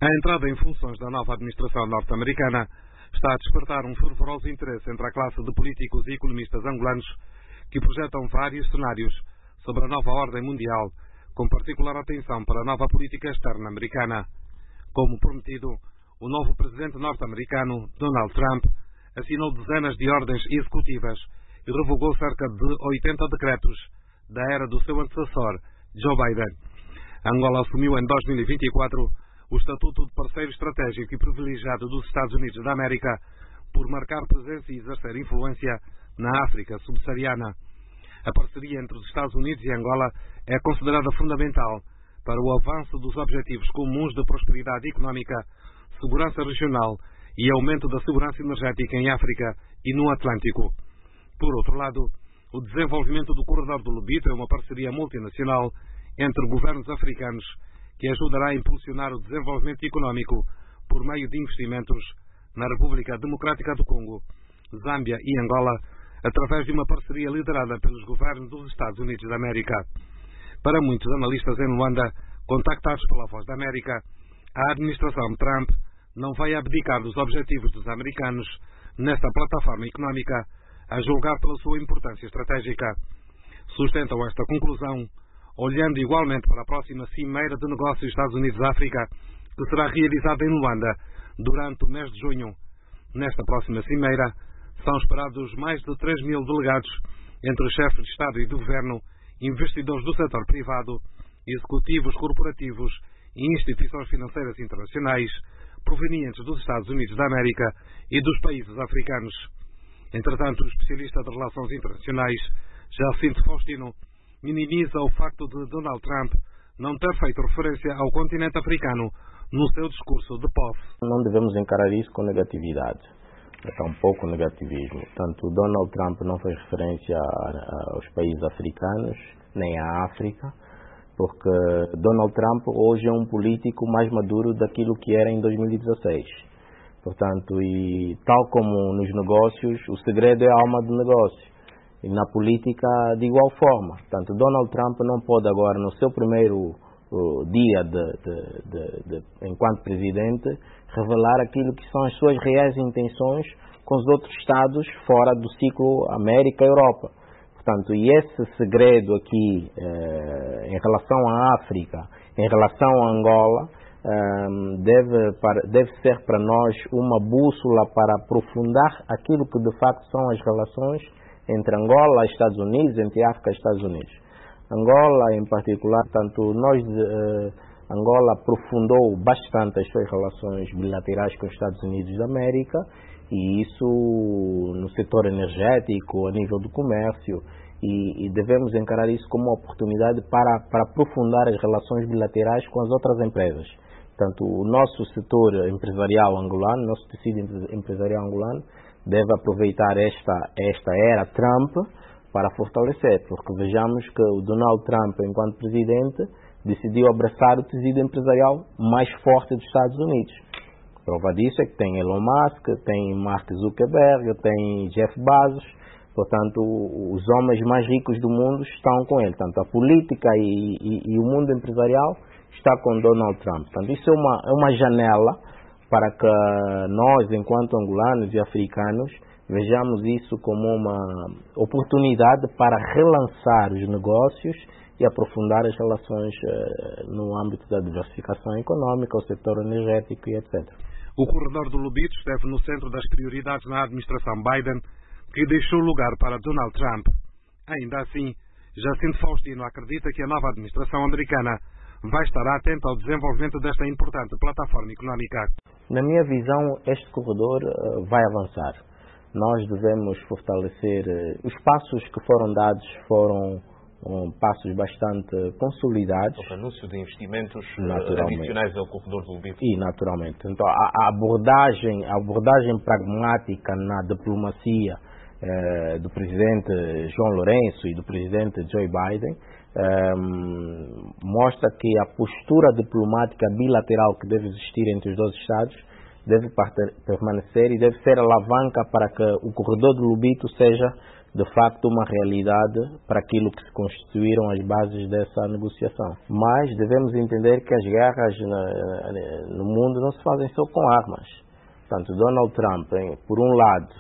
A entrada em funções da nova administração norte-americana está a despertar um fervoroso interesse entre a classe de políticos e economistas angolanos que projetam vários cenários sobre a nova ordem mundial, com particular atenção para a nova política externa americana. Como prometido, o novo presidente norte-americano, Donald Trump, assinou dezenas de ordens executivas e revogou cerca de 80 decretos da era do seu antecessor, Joe Biden. Angola assumiu em 2024 o estatuto de parceiro estratégico e privilegiado dos Estados Unidos da América por marcar presença e exercer influência na África subsaariana. A parceria entre os Estados Unidos e Angola é considerada fundamental para o avanço dos objetivos comuns de prosperidade económica, segurança regional e aumento da segurança energética em África e no Atlântico. Por outro lado, o desenvolvimento do Corredor do Lobito é uma parceria multinacional entre governos africanos que ajudará a impulsionar o desenvolvimento económico por meio de investimentos na República Democrática do Congo, Zâmbia e Angola, através de uma parceria liderada pelos governos dos Estados Unidos da América. Para muitos analistas em Luanda, contactados pela Voz da América, a administração Trump não vai abdicar dos objetivos dos americanos nesta plataforma económica, a julgar pela sua importância estratégica. Sustentam esta conclusão olhando igualmente para a próxima Cimeira de Negócios Estados Unidos-África, que será realizada em Luanda durante o mês de junho. Nesta próxima Cimeira, são esperados mais de 3.000 delegados, entre chefes de Estado e de Governo, investidores do setor privado, executivos corporativos e instituições financeiras internacionais, provenientes dos Estados Unidos da América e dos países africanos. Entretanto, o especialista de relações internacionais, Jacinto Faustino, minimiza o facto de Donald Trump não ter feito referência ao continente africano no seu discurso de posse. Não devemos encarar isso com negatividade, tampouco negativismo. Tanto Donald Trump não fez referência aos países africanos, nem à África, porque Donald Trump hoje é um político mais maduro daquilo que era em 2016. Portanto, e tal como nos negócios, o segredo é a alma do negócio. E na política, de igual forma. Portanto, Donald Trump não pode agora, no seu primeiro dia enquanto presidente, revelar aquilo que são as suas reais intenções com os outros Estados fora do ciclo América-Europa. Portanto, e esse segredo aqui, em relação à África, em relação a Angola, deve ser para nós uma bússola para aprofundar aquilo que de facto são as relações entre Angola e Estados Unidos, entre África e Estados Unidos. Angola, em particular, Angola aprofundou bastante as suas relações bilaterais com os Estados Unidos da América, e isso no setor energético, a nível do comércio, e devemos encarar isso como uma oportunidade para aprofundar as relações bilaterais com as outras empresas. Portanto, o nosso setor empresarial angolano, nosso tecido empresarial angolano, deve aproveitar esta era Trump para fortalecer, porque vejamos que o Donald Trump, enquanto presidente, decidiu abraçar o tecido empresarial mais forte dos Estados Unidos. Prova disso é que tem Elon Musk, tem Mark Zuckerberg, tem Jeff Bezos, portanto, os homens mais ricos do mundo estão com ele. Portanto, a política e o mundo empresarial está com Donald Trump. Portanto, isso é uma janela para que nós, enquanto angolanos e africanos, vejamos isso como uma oportunidade para relançar os negócios e aprofundar as relações no âmbito da diversificação econômica, o setor energético e etc. O Corredor do Lobito esteve no centro das prioridades na administração Biden, que deixou lugar para Donald Trump. Ainda assim, Jacinto Faustino acredita que a nova administração americana vai estar atenta ao desenvolvimento desta importante plataforma económica. Na minha visão, este corredor vai avançar. Nós devemos fortalecer. Os passos que foram dados foram passos bastante consolidados. O anúncio de investimentos adicionais ao Corredor do Lobito. E naturalmente. Então, a abordagem pragmática na diplomacia do presidente João Lourenço e do presidente Joe Biden mostra que a postura diplomática bilateral que deve existir entre os dois Estados deve permanecer e deve ser alavanca para que o Corredor do Lobito seja de facto uma realidade para aquilo que se constituíram as bases dessa negociação. Mas devemos entender que as guerras no mundo não se fazem só com armas. Portanto, Donald Trump, por um lado,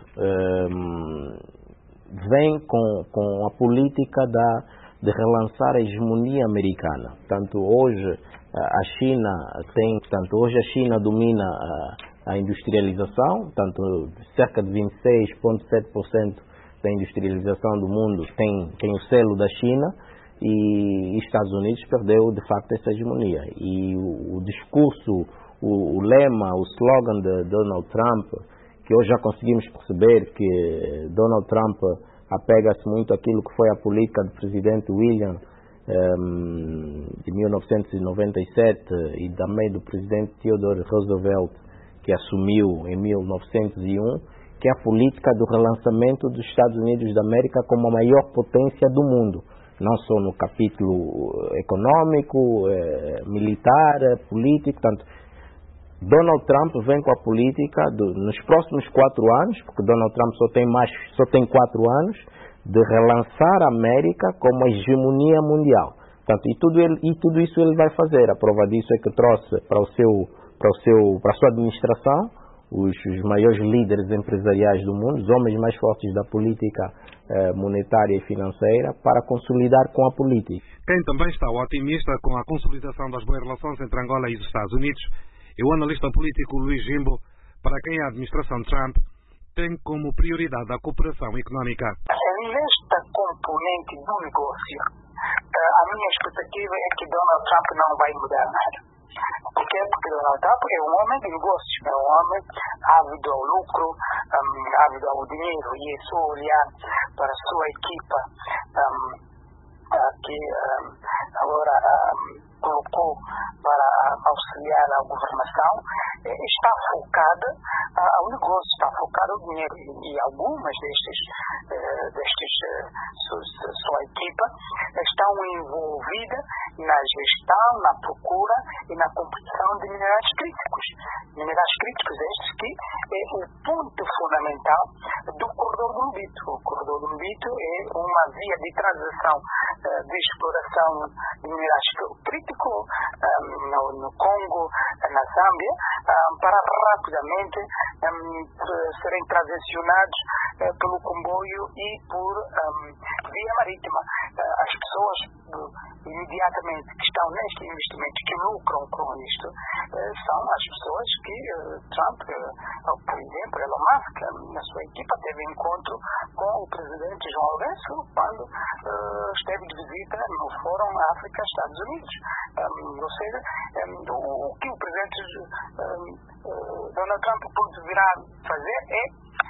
vem com a política de relançar a hegemonia americana. Portanto, hoje a China domina a industrialização, portanto, cerca de 26,7% da industrialização do mundo tem o selo da China, e Estados Unidos perdeu de facto essa hegemonia. E o discurso, o lema, o slogan de Donald Trump, que hoje já conseguimos perceber que Donald Trump apega-se muito àquilo que foi a política do presidente William de 1997 e também do presidente Theodore Roosevelt, que assumiu em 1901, que é a política do relançamento dos Estados Unidos da América como a maior potência do mundo, não só no capítulo econômico, militar, político. Portanto, Donald Trump vem com a política nos próximos 4 anos, porque Donald Trump só tem 4 anos, de relançar a América como a hegemonia mundial. Portanto, e tudo isso ele vai fazer. A prova disso é que trouxe para a sua administração os maiores líderes empresariais do mundo, os homens mais fortes da política monetária e financeira, para consolidar com a política. Quem também está otimista com a consolidação das boas relações entre Angola e os Estados Unidos é o analista político Luís Jimbo, para quem a administração Trump tem como prioridade a cooperação económica. Nesta componente do negócio, a minha expectativa é que Donald Trump não vai mudar nada. Por quê? Porque Donald Trump é um homem de negócios, é um homem ávido ao lucro, ávido ao dinheiro, e é só olhar para a sua equipa que agora colocou para auxiliar a governação, está focada ao negócio, está focada ao dinheiro, e algumas sua equipa estão envolvidas na gestão, na procura e na competição de minerais críticos. Minerais críticos estes que é o ponto fundamental do corredor do Lubito. O corredor do Lubito é uma via de transição de exploração de minerais críticos no Congo, na Zâmbia, para rapidamente serem transicionados pelo comboio e por via marítima. As pessoas imediatamente que estão neste investimento, que lucram com isto, são as pessoas que Trump, por exemplo, Elon Musk, na sua equipa, teve encontro com o presidente João Lourenço quando esteve de visita no Fórum África-Estados Unidos. Ou seja, o que o presidente Donald Trump pode vir a fazer é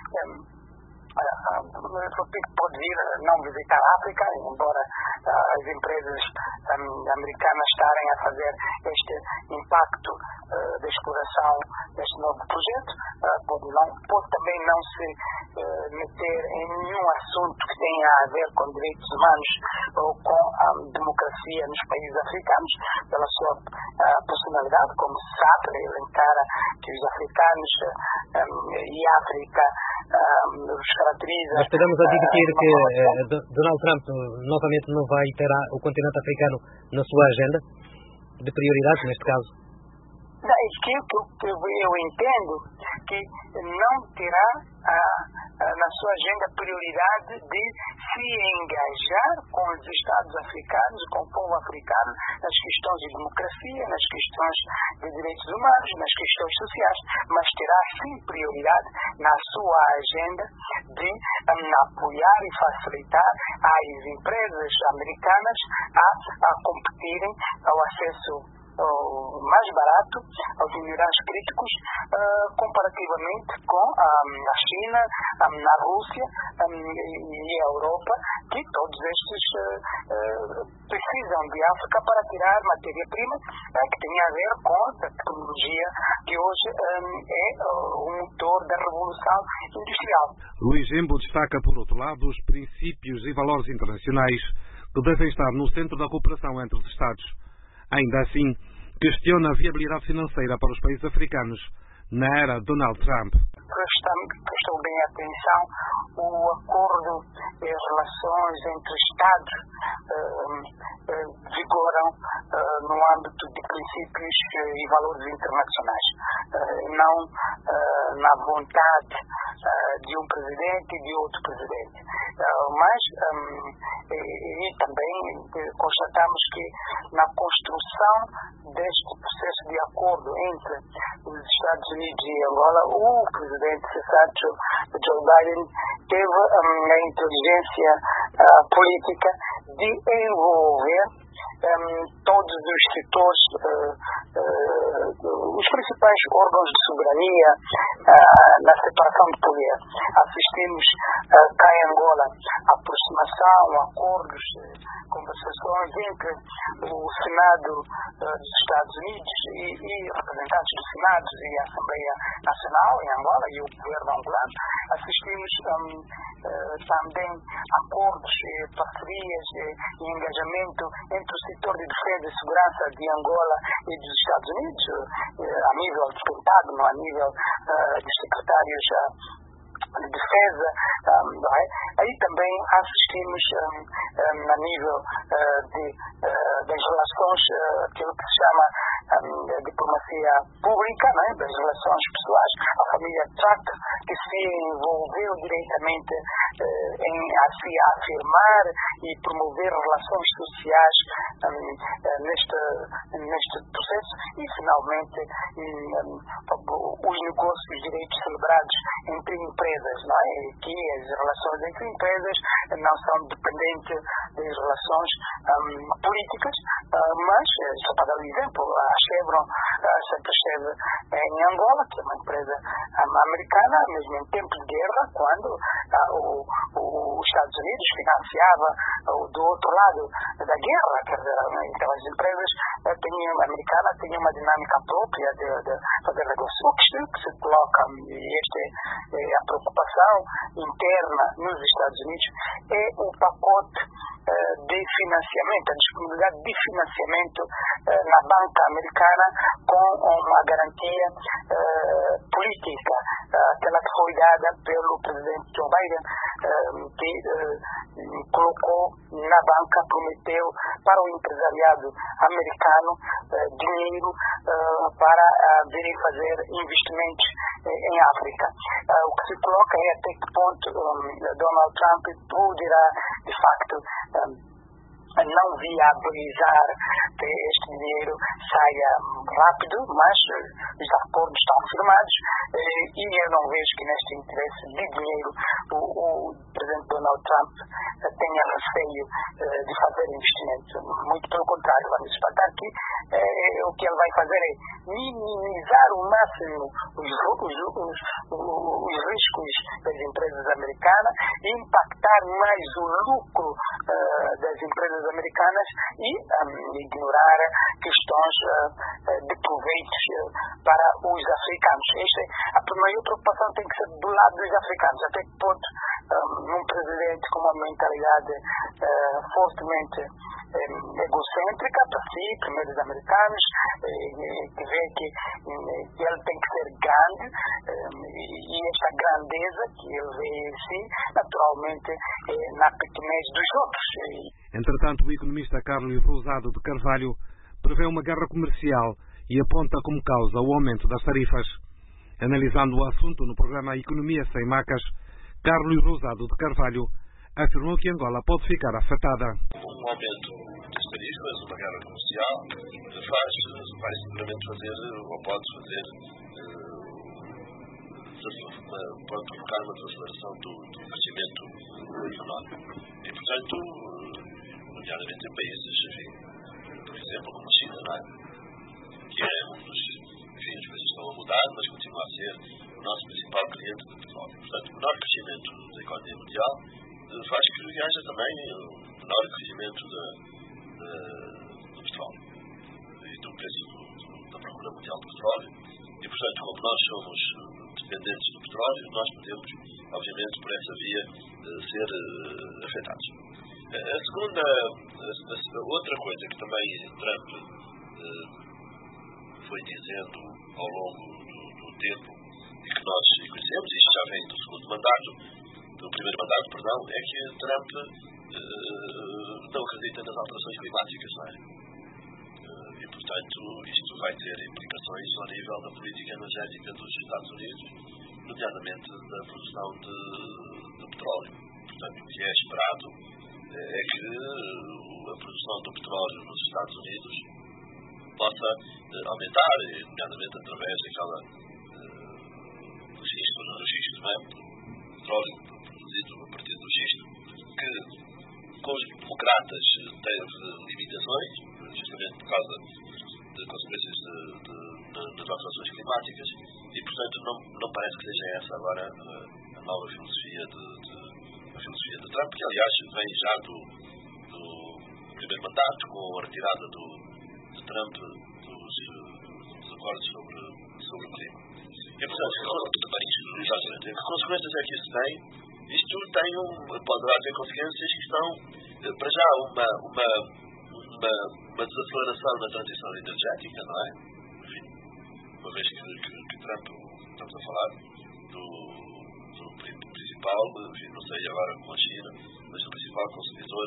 pode vir não visitar a África, embora as empresas americanas estarem a fazer este impacto da exploração deste novo projeto, pode também não se meter em nenhum assunto que tenha a ver com direitos humanos ou com a democracia nos países africanos, pela sua personalidade, como se sabe, ele encara que os africanos e a África os caracteriza. Nós podemos admitir que Donald Trump novamente não vai ter o continente africano na sua agenda de prioridades, neste caso? Eu entendo que não terá na sua agenda a prioridade de se engajar com os Estados africanos, com o povo africano, nas questões de democracia, nas questões de direitos humanos, nas questões sociais, mas terá sim prioridade na sua agenda de apoiar e facilitar as empresas americanas a competirem ao acesso mais barato aos minerais críticos comparativamente com a China, a Rússia e a Europa, que todos estes precisam de África para tirar matéria-prima que tem a ver com a tecnologia que hoje é o motor da revolução industrial. Luís Jimbo destaca, por outro lado, os princípios e valores internacionais que devem estar no centro da cooperação entre os Estados. Ainda assim, questiona a viabilidade financeira para os países africanos na era Donald Trump. Prestou bem atenção o acordo e as relações entre Estados vigoram no âmbito de princípios e valores internacionais, não na vontade de um presidente e de outro presidente. Mas e também constatamos que na construção deste processo de acordo entre os Estados Unidos e Angola, o presidente sensato Joe Biden teve a inteligência política de envolver todos os setores, os principais órgãos de soberania na separação de poder. Assistimos cá em Angola a aproximação, acordos, conversações entre o Senado dos Estados Unidos e representantes do Senado e a Assembleia Nacional em Angola e o governo angolano. Assistimos também acordos, parcerias e engajamento entre o setor de defesa e segurança de Angola e dos Estados Unidos, a nível do Pentágono, a nível dos secretários de defesa. Aí também assistimos a nível das relações, aquilo que se chama diplomacia pública, das relações pessoais, a família Trump, que se envolveu diretamente em se afirmar e promover relações sociais neste processo e, finalmente, os negócios, os direitos celebrados entre empresas, que as relações entre empresas não são dependentes das relações políticas, mas, só para dar um exemplo, a Chevron sempre esteve em Angola, que é uma empresa americana, mesmo em tempo de guerra, quando os Estados Unidos financiava do outro lado da guerra. Quer dizer, então as empresas americanas tinham uma dinâmica própria de fazer negócio. O que se coloca, e esta é a preocupação interna nos Estados Unidos, é o pacote de financiamento, a disponibilidade de financiamento na banca americana com uma garantia política, aquela que foi dada pelo presidente Joe Biden, que colocou na banca, prometeu para o empresariado americano dinheiro para virem fazer investimentos em África. O que se coloca é até que ponto Donald Trump poderá, de facto, não viabilizar que este dinheiro saia rápido, mas os acordos estão firmados e eu não vejo que neste interesse de dinheiro o presidente Donald Trump tenha receio de fazer investimento. Muito pelo contrário, vamos destacar aqui, o que ele vai fazer é minimizar o máximo os riscos das empresas americanas, impactar mais o lucro das empresas americanas e ignorar questões de proveitos para os africanos. A maior preocupação tem que ser do lado dos africanos. Até que ponto um presidente com uma mentalidade fortemente egocêntrica para si, primeiro os americanos, que vê que ele tem que ser grande e esta grandeza que ele vê em si, naturalmente, na pequenez dos outros. Entretanto, o economista Carlos Rosado de Carvalho prevê uma guerra comercial e aponta como causa o aumento das tarifas. Analisando o assunto no programa Economia Sem Macas, Carlos Rosado de Carvalho afirmou que Angola pode ficar afetada. Um aumento das tarifas, uma guerra comercial, vai seguramente fazer, ou pode fazer, pode provocar uma desaceleração do crescimento económico. E, portanto, nomeadamente em países, por exemplo, como a China, que é um dos, as coisas estão a mudar, mas continua a ser o nosso principal cliente de petróleo. Portanto, o menor crescimento da economia mundial faz que haja também um menor crescimento do petróleo e do preço da procura mundial do petróleo. E, portanto, como nós somos dependentes do petróleo, nós podemos, obviamente, por essa via, ser afetados. A outra coisa que também Trump foi dizendo ao longo do tempo e que nós conhecemos, isto já vem do segundo mandato, do primeiro mandato, perdão, é que Trump não acredita nas alterações climáticas, não é? E, portanto, isto vai ter implicações ao nível da política energética dos Estados Unidos, nomeadamente da produção de petróleo. Portanto, o que é esperado é que a produção do petróleo nos Estados Unidos possa aumentar, nomeadamente através daquela do xisto, não é? Petróleo produzido a partir do xisto, que com os democratas teve limitações, justamente por causa de consequências das alterações climáticas, e portanto não parece que seja essa agora a nova filosofia de Trump, que aliás vem já do primeiro mandato, com a retirada de Trump dos acordos sobre o clima. E portanto, que consequências é que isso tem? Isto pode haver consequências que estão, para já, uma desaceleração na transição energética, não é? Enfim, uma vez que Trump, estamos a falar do principal, enfim, não sei agora com a China, mas o principal consumidor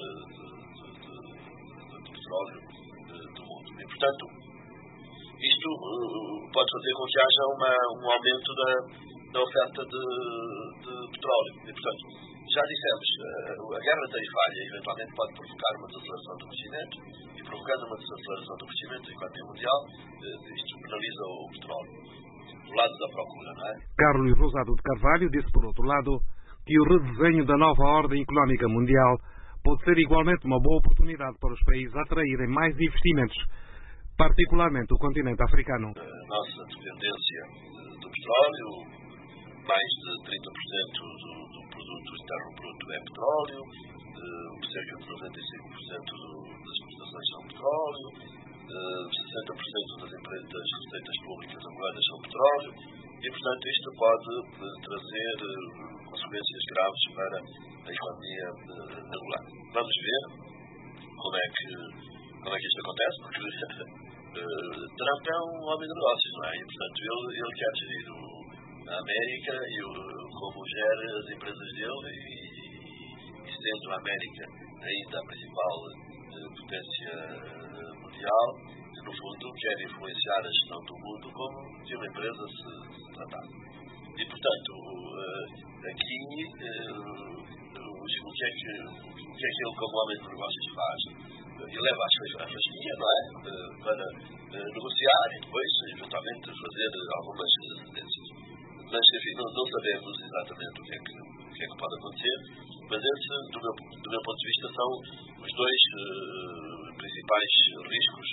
de petróleo do mundo. E, portanto, isto pode fazer com que haja um aumento da oferta de petróleo. E, portanto, já dissemos, a guerra tarifária eventualmente pode provocar uma desaceleração do crescimento, e provocando uma desaceleração do crescimento da economia mundial, isto penaliza o petróleo. Do lado da procura, não é? Carlos Rosado de Carvalho disse, por outro lado, que o redesenho da nova ordem económica mundial pode ser igualmente uma boa oportunidade para os países atraírem mais investimentos, particularmente o continente africano. A nossa dependência do petróleo, mais de 30% do produto interno bruto é petróleo, cerca de 95% das exportações são petróleo, 60% das receitas públicas angolanas são petróleo, e portanto isto pode trazer consequências graves para a economia angolana. Vamos ver como é que isto acontece, porque Trump é um homem de negócios, não é? E portanto ele quer gerir a América e como gera as empresas dele, e sendo a América ainda a principal potência mundial, no fundo quer influenciar a gestão do mundo como de uma empresa se tratar. E portanto, aqui o que é que ele como homem de negócios faz? Ele leva a fasquia, não é? Para negociar e depois eventualmente fazer algumas cedências. Mas enfim, não sabemos exatamente o que é que pode acontecer, mas esse, do meu ponto de vista, são os dois principais riscos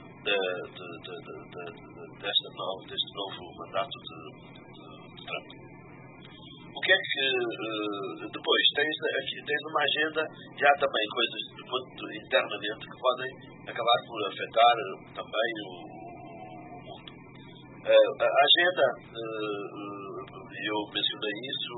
deste novo mandato de Trump. O que é que depois tens uma agenda, e há também coisas internamente que podem acabar por afetar também o mundo. A agenda, eu mencionei isso,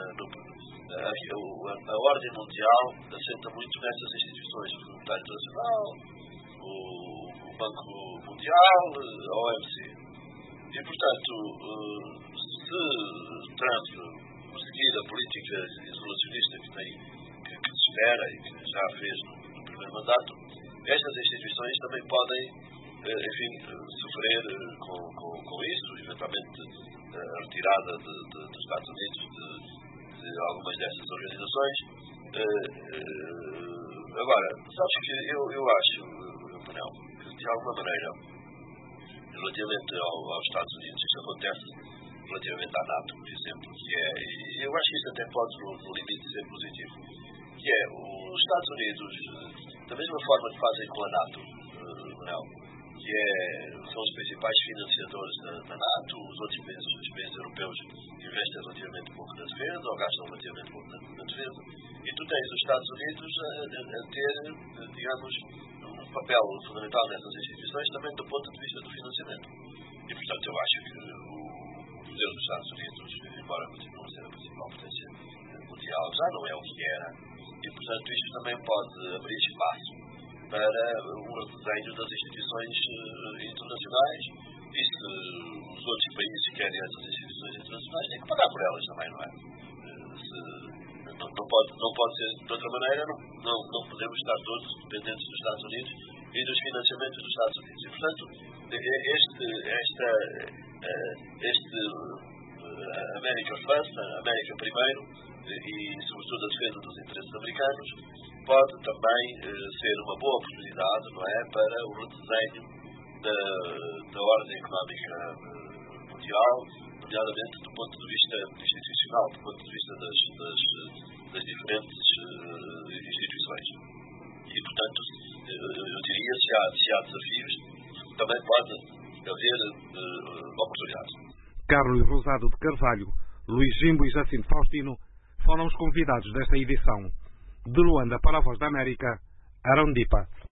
a ordem mundial assenta muito nessas instituições, o Fundo Monetário Internacional, o Banco Mundial, a OMC. E, portanto, se Trump seguir a política isolacionista que se espera e que já fez no primeiro mandato, estas instituições também podem, enfim, sofrer com isso, eventualmente a retirada dos Estados Unidos de algumas dessas organizações. Agora, sabes que eu acho, Manuel, que de alguma maneira, relativamente aos Estados Unidos, isso acontece relativamente à NATO, por exemplo, que é, eu acho que isso até pode no limite ser positivo, que é os Estados Unidos, da mesma forma que fazem com a NATO, Manuel, que são os principais financiadores da NATO, os outros países europeus investem relativamente pouco na defesa, ou gastam relativamente pouco na defesa, e tu tens os Estados Unidos a ter, digamos, um papel fundamental nessas instituições, também do ponto de vista do financiamento. E, portanto, eu acho que o poder dos Estados Unidos, embora continue a ser a principal potência mundial, já não é o que era, e, portanto, isto também pode abrir espaço para um redesenho das instituições internacionais, e se os outros países querem essas instituições internacionais, têm que pagar por elas também, não é? Se Não pode ser de outra maneira, não podemos estar todos dependentes dos Estados Unidos e dos financiamentos dos Estados Unidos. E, portanto, América First, América primeiro, e sobretudo a defesa dos interesses americanos, pode também ser uma boa oportunidade, não é, para o redesenho da ordem económica mundial, nomeadamente do ponto de vista institucional, do ponto de vista das diferentes instituições. E, portanto, eu diria, se há desafios, também pode haver oportunidades. Carlos Rosado de Carvalho, Luís Jimbo e Jacinto Faustino foram os convidados desta edição. De Luanda para a Voz da América, Arão Dipa.